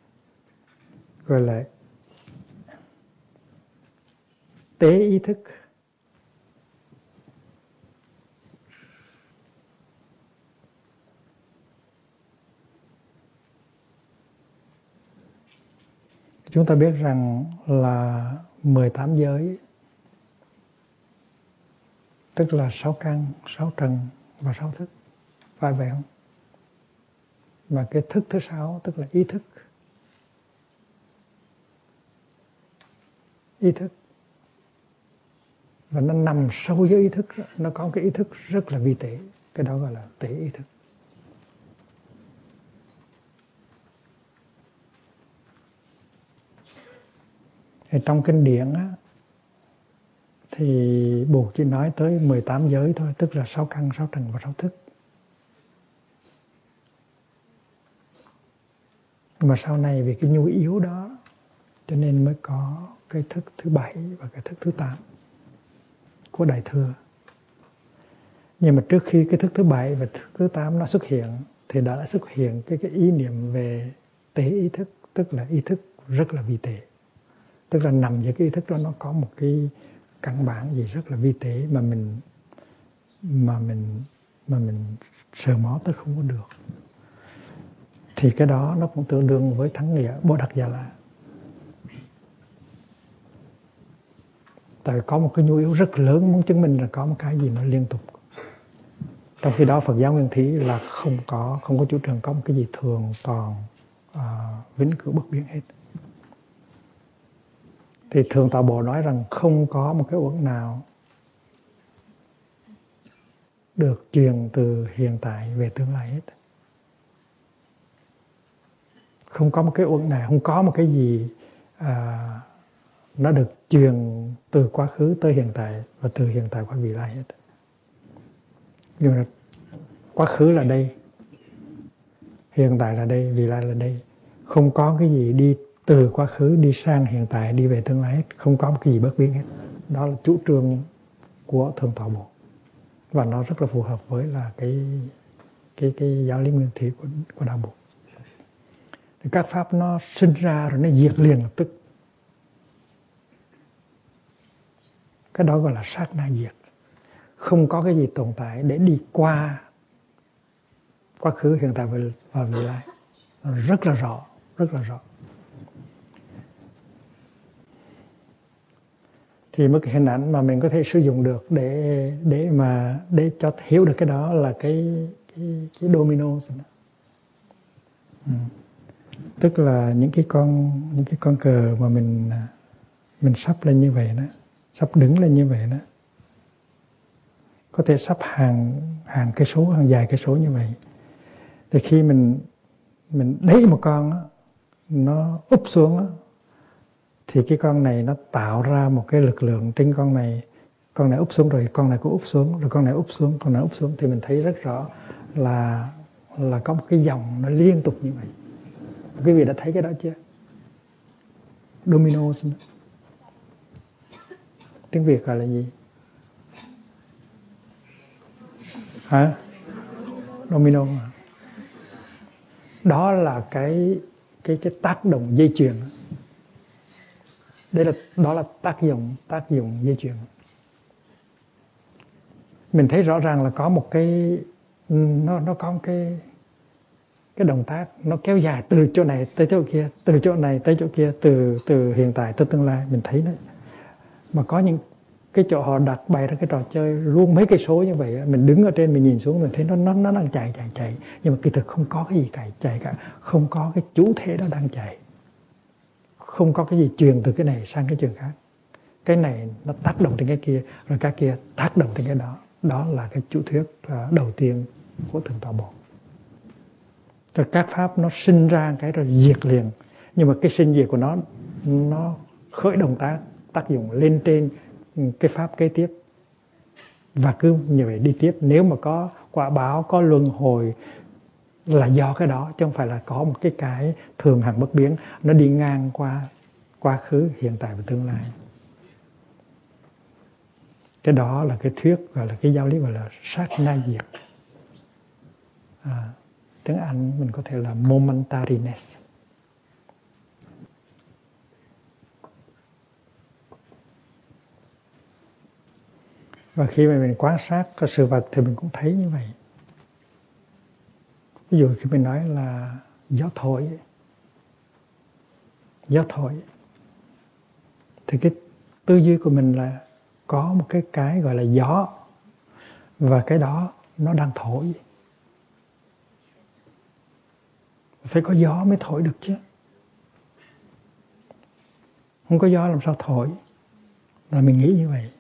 tế ý thức. Chúng ta biết rằng là 18 giới, tức là 6 căn, 6 trần và 6 thức, phải vậy không? Và cái thức thứ 6 tức là ý thức. Ý thức. Và nó nằm sâu dưới ý thức, nó có cái ý thức rất là vi tế, cái đó gọi là tế ý thức. Thì trong kinh điển á, thì Bụt chỉ nói tới 18 giới thôi, tức là 6 căn, 6 trần và 6 thức. Mà sau này vì cái nhu yếu đó cho nên mới có cái thức thứ 7 và cái thức thứ 8 của Đại Thừa. Nhưng mà trước khi cái thức thứ 7 và thức thứ 8 nó xuất hiện thì đã xuất hiện cái ý niệm về tế ý thức, tức là ý thức rất là vi tế. Tức là nằm dưới cái ý thức đó nó có một cái căn bản gì rất là vi tế mà mình sờ mó tới không có được. Thì cái đó nó cũng tương đương với thắng nghĩa Bồ Đắc Gia La. Tại có một cái nhu yếu rất lớn muốn chứng minh là có một cái gì nó liên tục. Trong khi đó Phật giáo Nguyên Thủy là không có chủ trương có một cái gì thường toàn vĩnh cửu bất biến hết. Thì Thượng Tọa Bộ nói rằng không có một cái uẩn nào được truyền từ hiện tại về tương lai hết. Không có một cái uẩn nào, không có một cái gì nó được truyền từ quá khứ tới hiện tại và từ hiện tại qua vị lai hết. Nhưng mà quá khứ là đây, hiện tại là đây, vị lai là đây. Không có cái gì đi từ quá khứ đi sang hiện tại đi về tương lai hết, không có một cái gì bất biến hết. Đó là chủ trương của Thượng Tọa Bộ và nó rất là phù hợp với là cái giáo lý Nguyên Thủy của Đạo Bụt. Thì các pháp nó sinh ra rồi nó diệt liền lập tức. Cái đó gọi là sát na diệt. Không có cái gì tồn tại để đi qua quá khứ, hiện tại và vị lai. Rất là rõ, rất là rõ. Thì một cái hình ảnh mà mình có thể sử dụng được để cho hiểu được cái đó là cái domino. Tức là những cái con cờ mà mình sắp lên như vậy đó, sắp đứng lên như vậy đó, có thể sắp hàng cây số, hàng dài cây số như vậy. Thì khi mình đẩy một con đó, nó úp xuống đó, thì cái con này nó tạo ra một cái lực lượng trên con này úp xuống rồi con này cũng úp xuống, rồi con này úp xuống, con này úp xuống, thì mình thấy rất rõ là có một cái dòng nó liên tục như vậy. Quý vị đã thấy cái đó chưa? Domino. Tiếng Việt gọi là gì? Hả? Domino. Đó là cái tác động dây chuyền. Đó là tác dụng dây chuyền. Mình thấy rõ ràng là có một cái nó có một cái động tác nó kéo dài từ chỗ này tới chỗ kia, từ chỗ này tới chỗ kia, từ hiện tại tới tương lai, mình thấy đấy. Mà có những cái chỗ họ đặt bày ra cái trò chơi luôn mấy cây số như vậy, mình đứng ở trên mình nhìn xuống mình thấy nó đang chạy, nhưng mà kỳ thực không có cái gì chạy cả, không có cái chủ thể đó đang chạy, không có cái gì truyền từ cái này sang cái chuyện khác. Cái này nó tác động trên cái kia, rồi cái kia tác động trên cái đó. Đó là cái chủ thuyết đầu tiên của Thượng Tọa Bộ. Rồi các pháp nó sinh ra cái rồi diệt liền, nhưng mà cái sinh diệt của nó khởi động tác dụng lên trên cái pháp kế tiếp, và cứ như vậy đi tiếp. Nếu mà có quả báo, có luân hồi là do cái đó, chứ không phải là có một cái thường hằng bất biến nó đi ngang qua quá khứ, hiện tại và tương lai. Cái đó là cái thuyết, gọi là cái giáo lý gọi là sát na diệt. Tiếng Anh mình có thể là momentariness. Và khi mà mình quan sát cái sự vật thì mình cũng thấy như vậy. Ví dụ khi mình nói là gió thổi thì cái tư duy của mình là có một cái gọi là gió, và cái đó nó đang thổi. Phải có gió mới thổi được chứ. Không có gió làm sao thổi. Và mình nghĩ như vậy.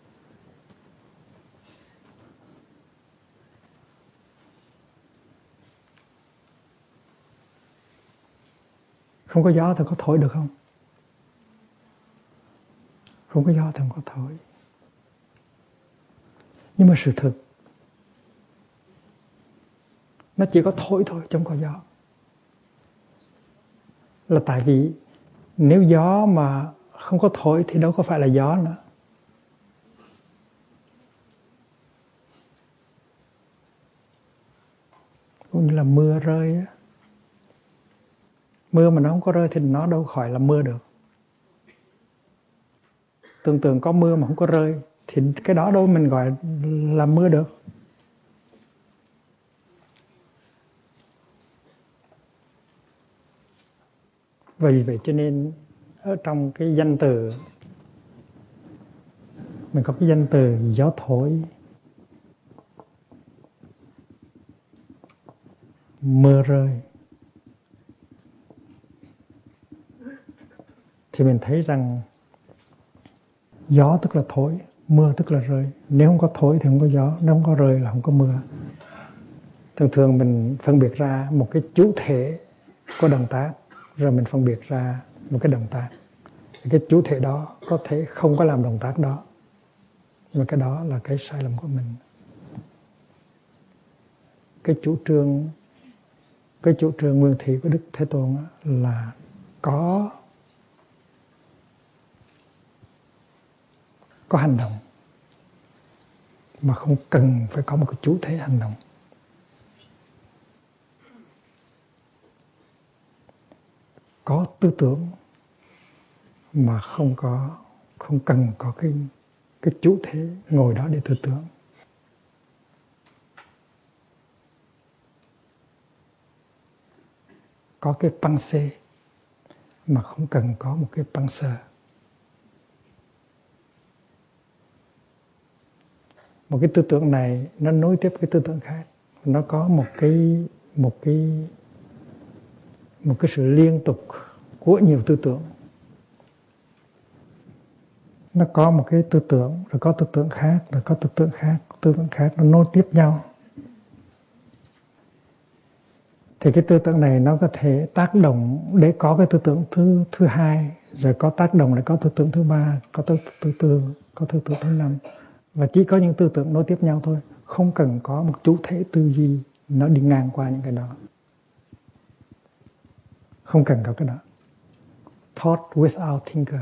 Không có gió thì có thổi được không? Không có gió thì không có thổi. Nhưng mà sự thực nó chỉ có thổi thôi chứ không có gió. Là tại vì nếu gió mà không có thổi thì đâu có phải là gió nữa. Cũng như là mưa rơi á. Mưa mà nó không có rơi thì nó đâu khỏi là mưa được. Tưởng tượng có mưa mà không có rơi thì cái đó đâu mình gọi là mưa được. Vì vậy cho nên ở trong cái danh từ mình có cái danh từ gió thổi, mưa rơi, thì mình thấy rằng gió tức là thổi, mưa tức là rơi. Nếu không có thổi thì không có gió, nếu không có rơi là không có mưa. Thường thường mình phân biệt ra một cái chủ thể của động tác, rồi mình phân biệt ra một cái động tác. Cái chủ thể đó có thể không có làm động tác đó, nhưng mà cái đó là cái sai lầm của mình. Cái chủ trương nguyên thủy của Đức Thế Tôn là có hành động mà không cần phải có một cái chủ thể hành động. Có tư tưởng mà không cần có cái chủ thể ngồi đó để tư tưởng. Có cái pensée mà không cần có một cái penseur. Một cái tư tưởng này nó nối tiếp cái tư tưởng khác, nó có một cái sự liên tục của nhiều tư tưởng. Nó có một cái tư tưởng, rồi có tư tưởng khác, rồi có tư tưởng khác, nó nối tiếp nhau. Thì cái tư tưởng này nó có thể tác động để có cái tư tưởng thứ hai, rồi có tác động để có tư tưởng thứ ba, có tư tưởng thứ năm. Và chỉ có những tư tưởng nối tiếp nhau thôi, không cần có một chủ thể tư duy nó đi ngang qua những cái đó. Không cần có cái đó. Thought without thinker.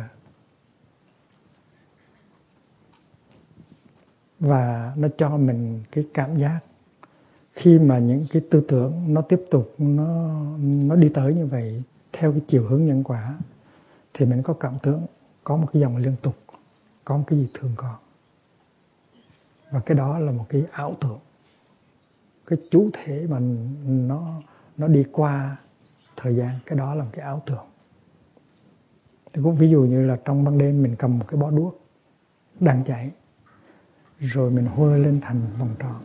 Và nó cho mình cái cảm giác khi mà những cái tư tưởng nó tiếp tục nó đi tới như vậy theo cái chiều hướng nhân quả, thì mình có cảm tưởng có một cái dòng liên tục, có một cái gì thường có. Và cái đó là một cái ảo tưởng. Cái chủ thể mà nó đi qua thời gian, cái đó là một cái ảo tưởng. Thì cũng ví dụ như là trong ban đêm mình cầm một cái bó đuốc đang cháy, rồi mình huơ lên thành vòng tròn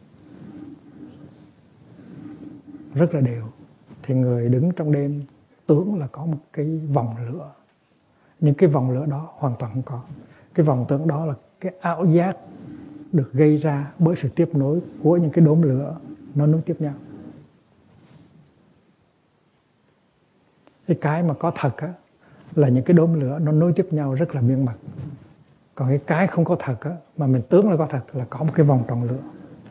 rất là đều, thì người đứng trong đêm tưởng là có một cái vòng lửa. Nhưng cái vòng lửa đó hoàn toàn không có. Cái vòng tưởng đó là cái ảo giác được gây ra bởi sự tiếp nối của những cái đốm lửa nó nối tiếp nhau. Cái mà có thật á, là những cái đốm lửa nó nối tiếp nhau rất là miên mật. Còn cái không có thật á, mà mình tưởng là có thật, là có một cái vòng tròn lửa.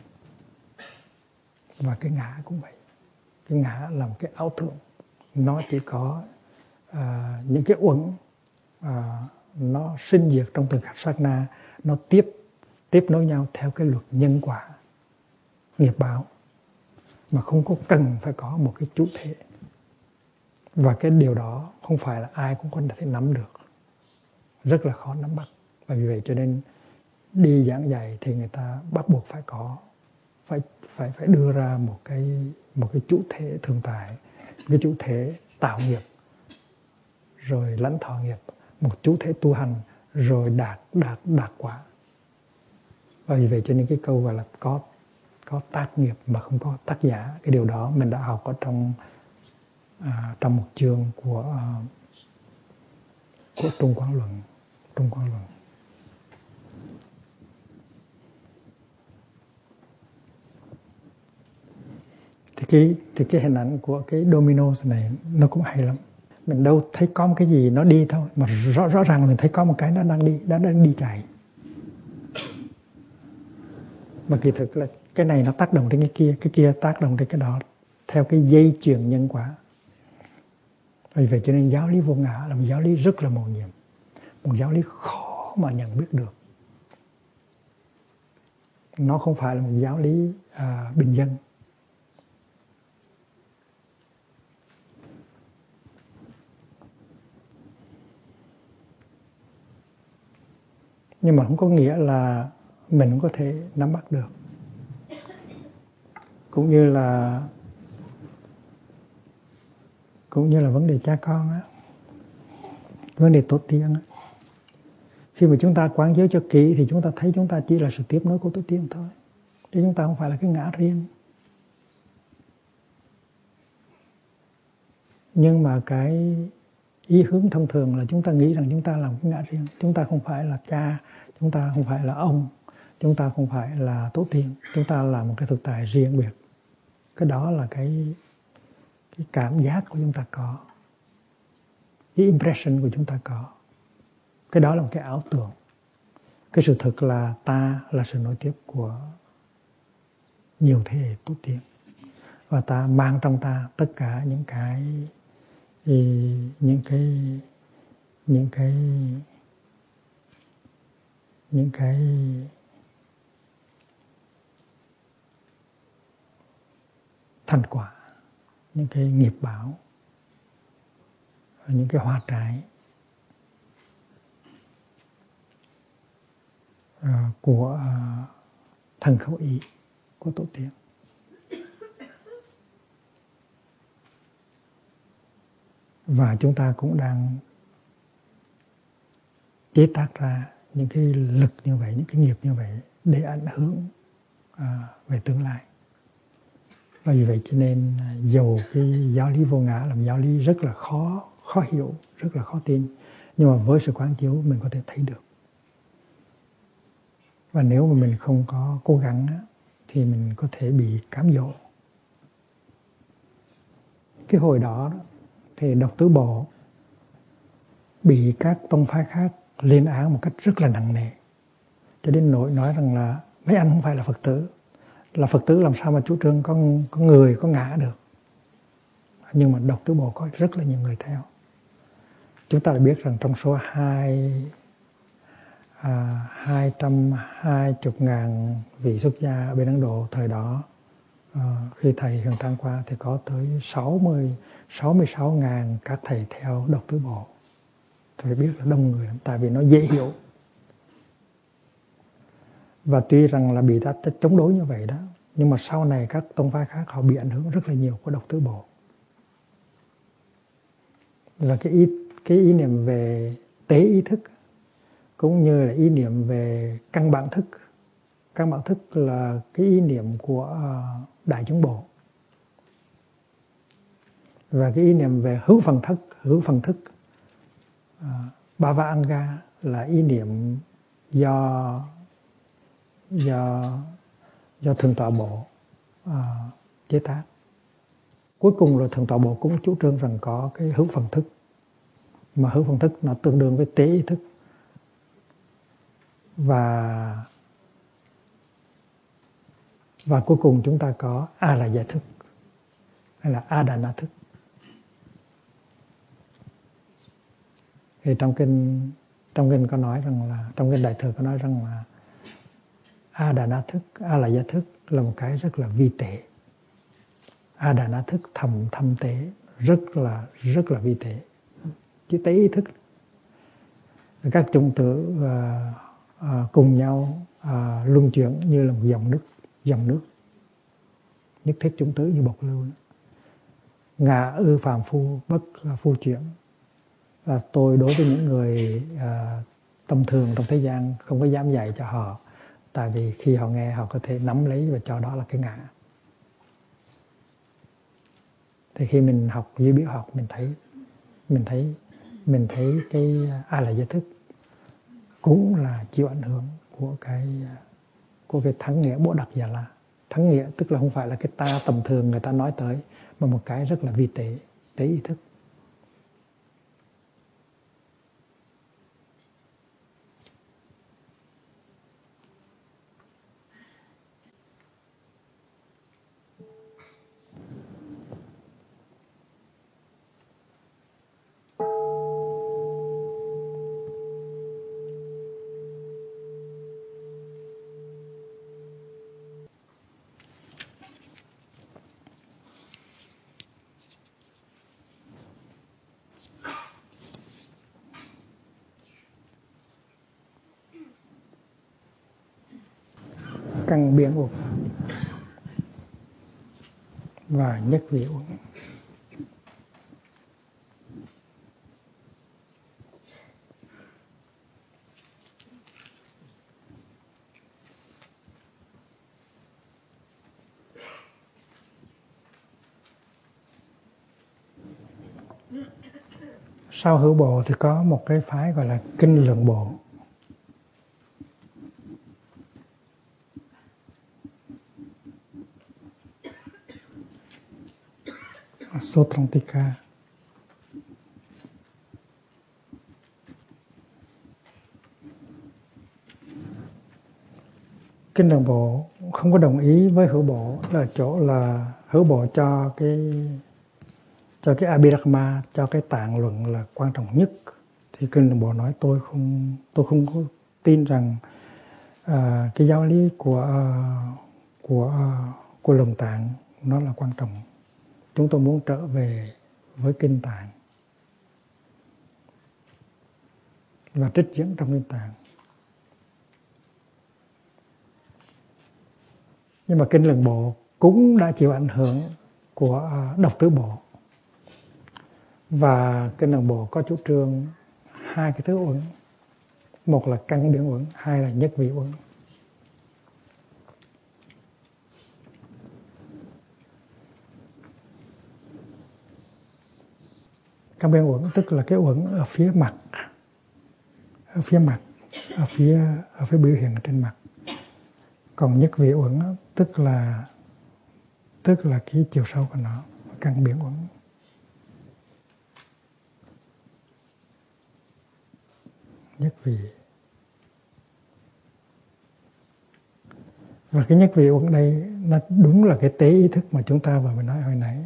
Và cái ngã cũng vậy. Cái ngã là một cái ảo tưởng. Nó chỉ có những cái uẩn nó sinh diệt trong từng khắc sát na, nó tiếp nối nhau theo cái luật nhân quả nghiệp báo, mà không có cần phải có một cái chủ thể. Và cái điều đó không phải là ai cũng có thể nắm được, rất là khó nắm bắt. Và vì vậy cho nên đi giảng dạy thì người ta bắt buộc phải đưa ra một cái chủ thể thường tại, cái chủ thể tạo nghiệp, rồi lãnh thọ nghiệp, một chủ thể tu hành, rồi đạt quả. Và vì vậy cho nên cái câu gọi là có tác nghiệp mà không có tác giả, cái điều đó mình đã học ở trong một chương của Trung Quán Luận. Thì cái hình ảnh của cái domino này nó cũng hay lắm. Mình đâu thấy có một cái gì nó đi thôi, mà rõ ràng là mình thấy có một cái nó đang đi chạy. Mà kỳ thực là cái này nó tác động đến cái kia tác động đến cái đó, theo cái dây chuyền nhân quả. Vì vậy cho nên giáo lý vô ngã là một giáo lý rất là mầu nhiệm, một giáo lý khó mà nhận biết được. Nó không phải là một giáo lý bình dân. Nhưng mà không có nghĩa là mình không có thể nắm bắt được. Cũng như là vấn đề cha con á, vấn đề tổ tiên á. Khi mà chúng ta quán chiếu cho kỹ thì chúng ta thấy chúng ta chỉ là sự tiếp nối của tổ tiên thôi, chứ chúng ta không phải là cái ngã riêng. Nhưng mà cái ý hướng thông thường là chúng ta nghĩ rằng chúng ta là một cái ngã riêng. Chúng ta không phải là cha, chúng ta không phải là ông, chúng ta không phải là tổ tiên, chúng ta là một cái thực tại riêng biệt. Cái đó là cái cảm giác của chúng ta có, cái impression của chúng ta có. Cái đó là một cái ảo tưởng. Cái sự thực là ta là sự nối tiếp của nhiều thế hệ tổ tiên, và ta mang trong ta tất cả những cái thành quả, những cái nghiệp báo, những cái hoa trái của thần khẩu ý của tổ tiên. Và chúng ta cũng đang chế tác ra những cái lực như vậy, những cái nghiệp như vậy để ảnh hưởng về tương lai. Và vì vậy cho nên dầu cái giáo lý vô ngã là một giáo lý rất là khó hiểu, rất là khó tin, nhưng mà với sự quán chiếu mình có thể thấy được. Và nếu mà mình không có cố gắng thì mình có thể bị cám dỗ. Cái hồi đó thì Độc Tứ Bộ bị các tông phái khác lên án một cách rất là nặng nề, cho đến nỗi nói rằng là mấy anh không phải là Phật tử, là Phật tử làm sao mà chủ trương có người có ngã được. Nhưng mà Độc Tứ Bộ có rất là nhiều người theo. Chúng ta đã biết rằng trong số 220.000 vị xuất gia ở bên Ấn Độ thời đó, khi thầy Huyền Trang qua thì có tới 66.000 các thầy theo Độc Tứ Bộ. Tôi biết là đông người lắm, tại vì nó dễ hiểu. Và tuy rằng là bị ta chống đối như vậy đó, nhưng mà sau này các tông phái khác họ bị ảnh hưởng rất là nhiều của Độc Tứ Bộ. Và cái ý niệm về tế ý thức cũng như là ý niệm về căn bản thức. Căn bản thức là cái ý niệm của Đại Chúng Bộ. Và cái ý niệm về hữu phần thức Bhava Anga là ý niệm do Thượng Tọa Bộ chế tác. Cuối cùng rồi Thượng Tọa Bộ cũng chủ trương rằng có cái hữu phần thức, mà hữu phần thức nó tương đương với tế ý thức. Và cuối cùng chúng ta có A là giải thức hay là Adana thức. Thì trong kinh có nói rằng là, trong kinh Đại Thừa có nói rằng là A Đà Na thức, A La Gia thức là một cái rất là vi tế. A Đà Na thức thâm tế, rất là vi tế, chứ tế ý thức. Các chủng tử cùng nhau luân chuyển như là một dòng nước nhất thiết chủng tử như bộc lưu. Ngã ư phàm phu bất phu chuyển. Và tôi đối với những người tầm thường trong thế gian không có dám dạy cho họ, tại vì khi họ nghe họ có thể nắm lấy và cho đó là cái ngã. Thì khi mình học duy biểu học, mình thấy cái A La Gia thức cũng là chịu ảnh hưởng của cái thắng nghĩa Bồ Đặc Già La. Thắng nghĩa tức là không phải là cái ta tầm thường người ta nói tới, mà một cái rất là vi tế, tế ý thức. Căn biến uẩn và nhất vị uẩn. Sau hữu bộ thì có một cái phái gọi là kinh lượng bộ. Sotrantika. Kinh lượng bộ không có đồng ý với hữu bộ, là chỗ là hữu bộ cho cái Abhidharma, cho cái tạng luận là quan trọng nhất. Thì kinh lượng bộ nói tôi không có tin rằng cái giáo lý của luận tạng nó là quan trọng. Chúng tôi muốn trở về với kinh tạng và trích dẫn trong kinh tạng. Nhưng mà kinh lượng bộ cũng đã chịu ảnh hưởng của độc tứ bộ. Và kinh lượng bộ có chủ trương hai cái thứ uẩn. Một là căn biến uẩn, hai là nhất vị uẩn. Căn biến uẩn tức là cái uẩn ở phía mặt, ở phía biểu hiện trên mặt. Còn nhất vị uẩn tức là cái chiều sâu của nó, căn biến uẩn. Nhất vị. Và cái nhất vị uẩn đây nó đúng là cái tế ý thức mà chúng ta vừa mới nói hồi nãy.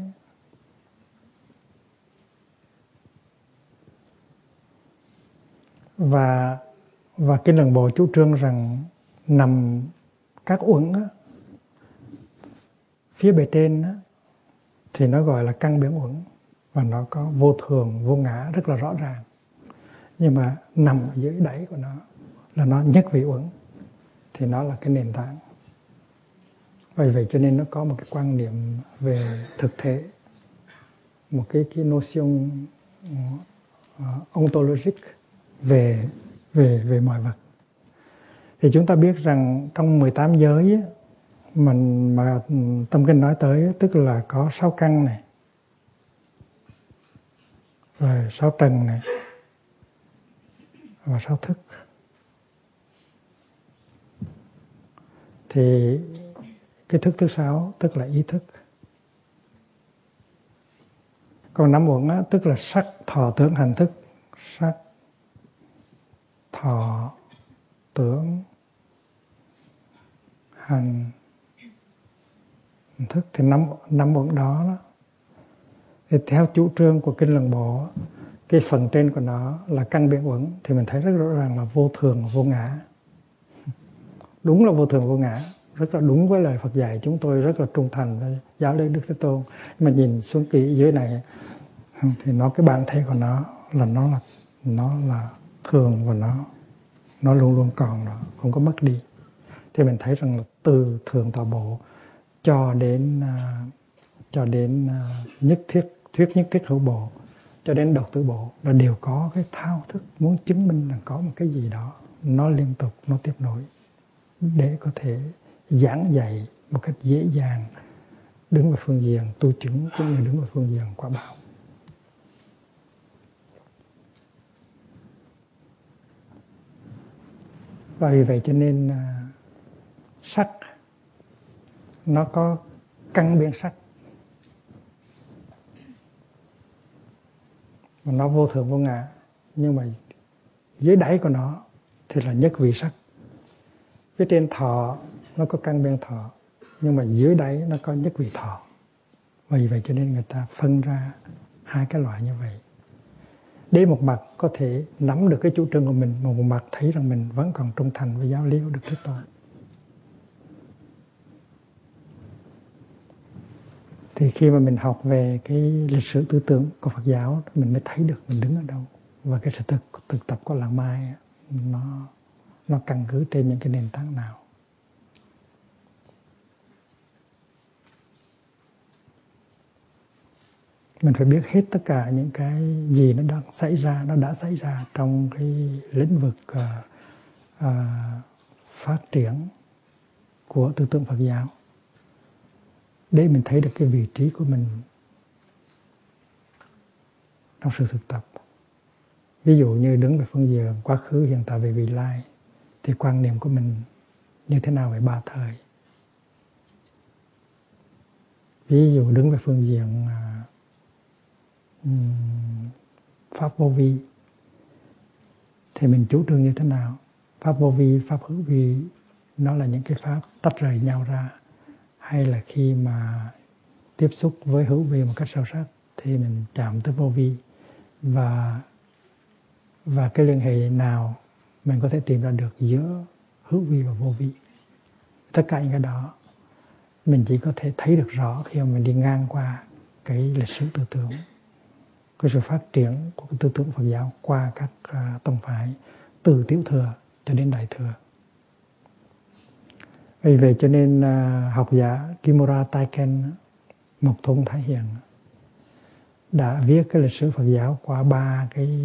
Và kinh lượng bộ chủ trương rằng nằm các uẩn phía bề trên thì nó gọi là căn biến uẩn, và nó có vô thường, vô ngã rất là rõ ràng. Nhưng mà nằm ở dưới đáy của nó là nó nhất vị uẩn, thì nó là cái nền tảng. Vậy cho nên nó có một cái quan niệm về thực thể, một cái notion ontologic về mọi vật. Thì chúng ta biết rằng trong 18 giới mà tâm kinh nói tới, tức là có 6 căn này, rồi 6 trần này, và 6 thức. Thì cái thức thứ 6 tức là ý thức. Còn 5 uẩn tức là sắc, thọ, tưởng, hành, thức. Sắc, thọ, tưởng, hành, thức. Thì năm uẩn đó thì theo chủ trương của kinh lượng bộ cái phần trên của nó là căn biện uẩn, thì mình thấy rất rõ ràng là vô thường, vô ngã. Đúng là vô thường, vô ngã, rất là đúng với lời Phật dạy. Chúng tôi rất là trung thành với giáo lý Đức Thế Tôn. Mà nhìn xuống kỹ dưới này thì nó, cái bản thể của nó là thường, và nó luôn luôn còn đó, không có mất đi. Thì mình thấy rằng là từ thường tọa bộ cho đến thuyết nhất thiết hữu bộ, cho đến độc tử bộ, là đều có cái thao thức muốn chứng minh là có một cái gì đó nó liên tục, nó tiếp nối, để có thể giảng dạy một cách dễ dàng, đứng vào phương diện tu chứng cũng như đứng vào phương diện quả báo. Và vì vậy cho nên sắc nó có căn biên sắc, và nó vô thường vô ngã, nhưng mà dưới đáy của nó thì là nhất vị sắc. Phía trên thọ nó có căn biên thọ, nhưng mà dưới đáy nó có nhất vị thọ. Vì vậy cho nên người ta phân ra hai cái loại như vậy, để một mặt có thể nắm được cái chủ trương của mình, một mặt thấy rằng mình vẫn còn trung thành với giáo lý của Đức Thế Tôn. Thì khi mà mình học về cái lịch sử tư tưởng của Phật giáo, mình mới thấy được mình đứng ở đâu, và cái sự thực tập của Làng Mai nó căn cứ trên những cái nền tảng nào. Mình phải biết hết tất cả những cái gì nó đang xảy ra, nó đã xảy ra trong cái lĩnh vực phát triển của tư tưởng Phật giáo, để mình thấy được cái vị trí của mình trong sự thực tập. Ví dụ như đứng về phương diện quá khứ, hiện tại và vị lai, thì quan niệm của mình như thế nào về ba thời. Ví dụ đứng về phương diện pháp vô vi, thì mình chủ trương như thế nào. Pháp vô vi, pháp hữu vi, nó là những cái pháp tách rời nhau ra, hay là khi mà tiếp xúc với hữu vi một cách sâu sắc thì mình chạm tới vô vi, và cái liên hệ nào mình có thể tìm ra được giữa hữu vi và vô vi. Tất cả những cái đó mình chỉ có thể thấy được rõ khi mà mình đi ngang qua cái lịch sử tư tưởng, cái sự phát triển của cái tư tưởng Phật giáo qua các tông phái, từ tiểu thừa cho đến đại thừa. Vì vậy cho nên học giả Kimura Taiken, Mộc Thung Thái Hiền, đã viết cái lịch sử Phật giáo qua ba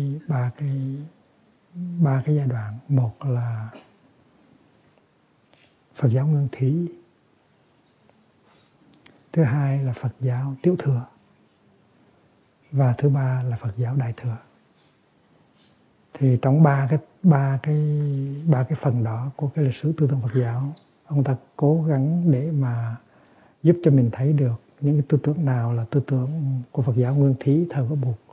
cái giai đoạn. Một là Phật giáo Nguyên Thủy, thứ hai là Phật giáo Tiểu Thừa, và thứ ba là Phật giáo Đại Thừa. Thì trong ba cái phần đó của cái lịch sử tư tưởng Phật giáo, ông ta cố gắng để mà giúp cho mình thấy được những cái tư tưởng nào là tư tưởng của Phật giáo Nguyên Thủy thời của Bụt.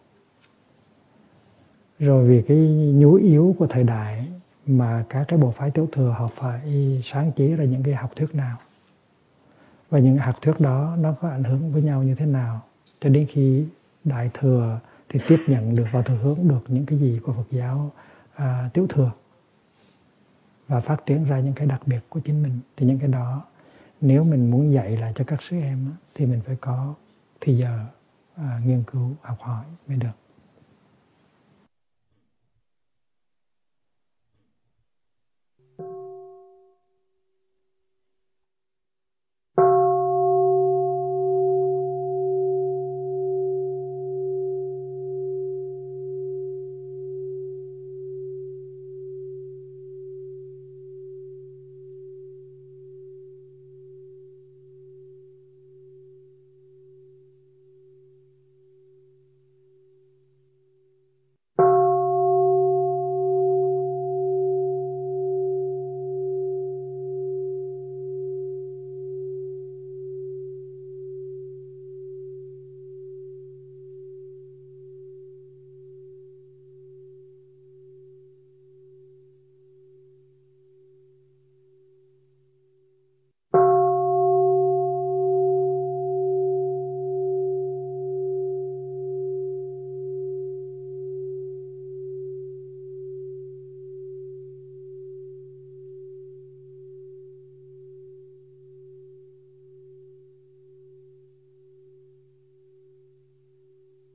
Rồi vì cái nhu yếu của thời đại mà các cái bộ phái Tiểu Thừa họ phải sáng chế ra những cái học thuyết nào, và những học thuyết đó nó có ảnh hưởng với nhau như thế nào, cho đến khi Đại Thừa thì tiếp nhận được và thừa hưởng được những cái gì của Phật giáo Tiểu Thừa, và phát triển ra những cái đặc biệt của chính mình. Thì những cái đó nếu mình muốn dạy lại cho các sư em thì mình phải có thì giờ nghiên cứu học hỏi mới được.